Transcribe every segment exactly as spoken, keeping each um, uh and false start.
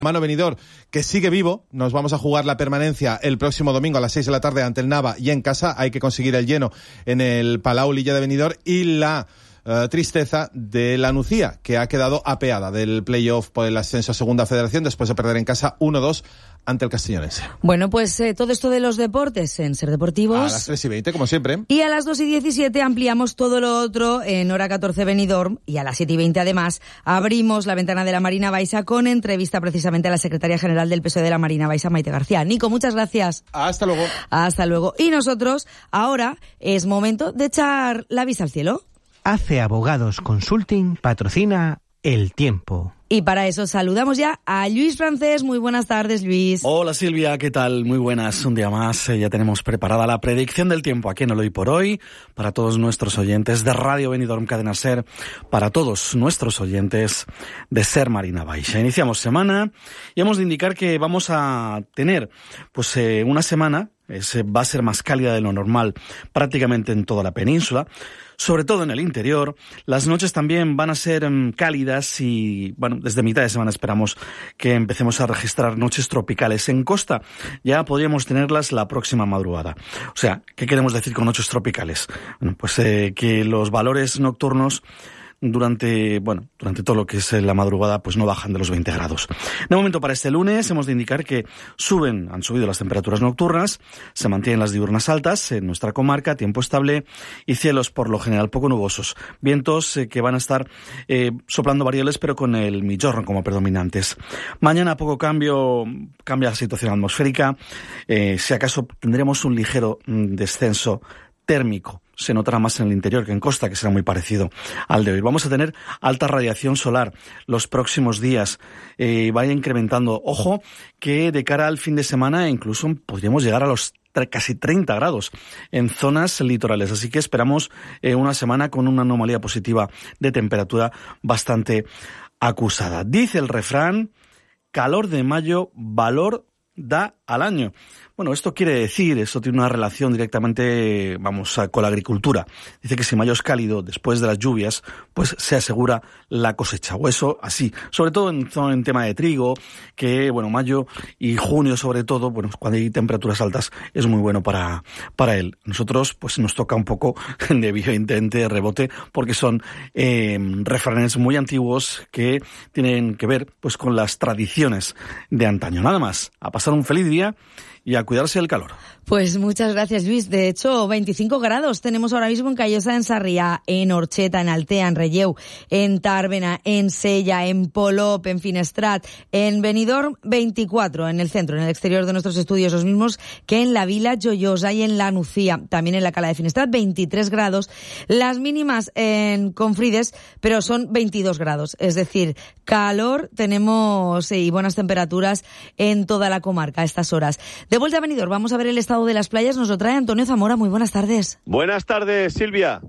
Mano Benidorm, que sigue vivo. Nos vamos a jugar la permanencia el próximo domingo a las seis de la tarde ante el Nava y en casa. Hay que conseguir el lleno en el Palau Lilla de Benidorm y la uh, tristeza de la Nucía, que ha quedado apeada del playoff por el ascenso a Segunda Federación después de perder en casa uno dos ante el Castellonense. Bueno, pues eh, todo esto de los deportes en Ser Deportivos. A las tres y veinte, como siempre. Y a las dos y diecisiete ampliamos todo lo otro en Hora catorce Benidorm. Y a las siete y veinte, además, abrimos la ventana de la Marina Baixa con entrevista precisamente a la secretaria general del P S O E de la Marina Baixa, Maite García. Nico, muchas gracias. Hasta luego. Hasta luego. Y nosotros, ahora es momento de echar la vista al cielo. Hace Abogados Consulting patrocina El Tiempo. Y para eso saludamos ya a Luis Francés. Muy buenas tardes, Luis. Hola Silvia, ¿qué tal? Muy buenas. Un día más eh, ya tenemos preparada la predicción del tiempo aquí en el Hoy por Hoy para todos nuestros oyentes de Radio Benidorm Cadena Ser, para todos nuestros oyentes de Ser Marina Baixa. Iniciamos semana y hemos de indicar que vamos a tener pues eh, una semana es, va a ser más cálida de lo normal prácticamente en toda la península, sobre todo en el interior. Las noches también van a ser um, cálidas y, bueno, desde mitad de semana esperamos que empecemos a registrar noches tropicales. En costa ya podríamos tenerlas la próxima madrugada. O sea, ¿qué queremos decir con noches tropicales? Bueno, pues eh, que los valores nocturnos durante, bueno, durante todo lo que es la madrugada, pues no bajan de los veinte grados. De momento, para este lunes, hemos de indicar que suben, han subido las temperaturas nocturnas, se mantienen las diurnas altas en nuestra comarca, tiempo estable y cielos por lo general poco nubosos. Vientos eh, que van a estar eh, soplando variables, pero con el Migjorn como predominantes. Mañana poco cambio, cambia la situación atmosférica, eh, si acaso tendremos un ligero mm, descenso térmico. Se notará más en el interior que en costa, que será muy parecido al de hoy. Vamos a tener alta radiación solar los próximos días. Eh, vaya incrementando. Ojo, que de cara al fin de semana incluso podríamos llegar a los casi treinta grados en zonas litorales. Así que esperamos eh, una semana con una anomalía positiva de temperatura bastante acusada. Dice el refrán, calor de mayo, valor da al año. Bueno, esto quiere decir, esto tiene una relación directamente, vamos, con la agricultura. Dice que si mayo es cálido, después de las lluvias, pues se asegura la cosecha. O eso así, sobre todo en, en tema de trigo, que, bueno, mayo y junio sobre todo, bueno, cuando hay temperaturas altas, es muy bueno para, para él. Nosotros, pues nos toca un poco de biointente, de rebote, porque son eh, refranes muy antiguos que tienen que ver, pues, con las tradiciones de antaño. Nada más, a pasar un feliz día y a cuidarse del calor. Pues muchas gracias, Luis. De hecho, veinticinco grados tenemos ahora mismo en Callosa, en Sarriá, en Orcheta, en Altea, en Relleu, en Tàrbena, en Sella, en Polop, en Finestrat, en Benidorm, veinticuatro en el centro, en el exterior de nuestros estudios, los mismos que en la Vila Joiosa y en la Nucía. También en la Cala de Finestrat, veintitrés grados. Las mínimas en Confrides, pero son veintidós grados. Es decir, calor tenemos y buenas temperaturas en toda la comarca a estas horas. De vuelta a Benidorm, vamos a ver el estado de las playas. Nos lo trae Antonio Zamora. Muy buenas tardes. Buenas tardes, Silvia.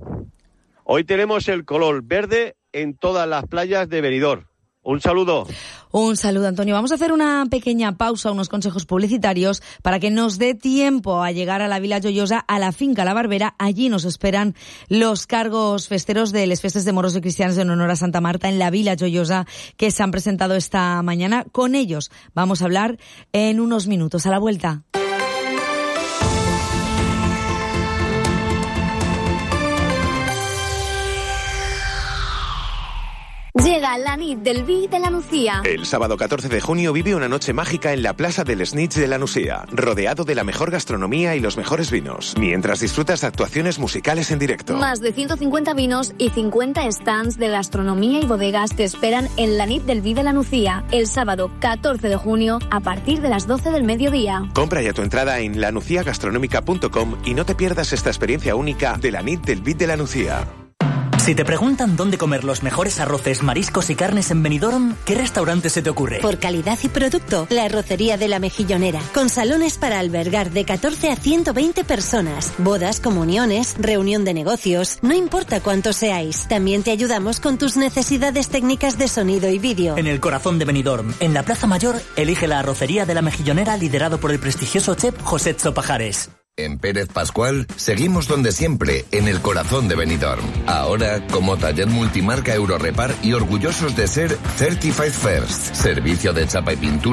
Hoy tenemos el color verde en todas las playas de Benidorm. Un saludo. Un saludo, Antonio. Vamos a hacer una pequeña pausa, unos consejos publicitarios para que nos dé tiempo a llegar a la Vila Joiosa, a la finca La Barbera. Allí nos esperan los cargos festeros de les festes de moros y cristianos en honor a Santa Marta en la Vila Joiosa que se han presentado esta mañana. Con ellos vamos a hablar en unos minutos. A la vuelta. Llega la nit del vi de la Nucía. El sábado catorce de junio vive una noche mágica en la Plaza del Snitch de la Nucía, rodeado de la mejor gastronomía y los mejores vinos, mientras disfrutas de actuaciones musicales en directo. Más de ciento cincuenta vinos y cincuenta stands de gastronomía y bodegas te esperan en la nit del vi de la Nucía, el sábado catorce de junio a partir de las doce del mediodía. Compra ya tu entrada en la nucía gastronómica punto com y no te pierdas esta experiencia única de la nit del vi de la Nucía. Si te preguntan dónde comer los mejores arroces, mariscos y carnes en Benidorm, ¿qué restaurante se te ocurre? Por calidad y producto, la Arrocería de la Mejillonera, con salones para albergar de catorce a ciento veinte personas, bodas, comuniones, reunión de negocios, no importa cuántos seáis. También te ayudamos con tus necesidades técnicas de sonido y vídeo. En el corazón de Benidorm, en la Plaza Mayor, elige la Arrocería de la Mejillonera, liderado por el prestigioso chef José Pajares. En Pérez Pascual seguimos donde siempre, en el corazón de Benidorm. Ahora como taller multimarca Eurorepar y orgullosos de ser Certified First, servicio de chapa y pintura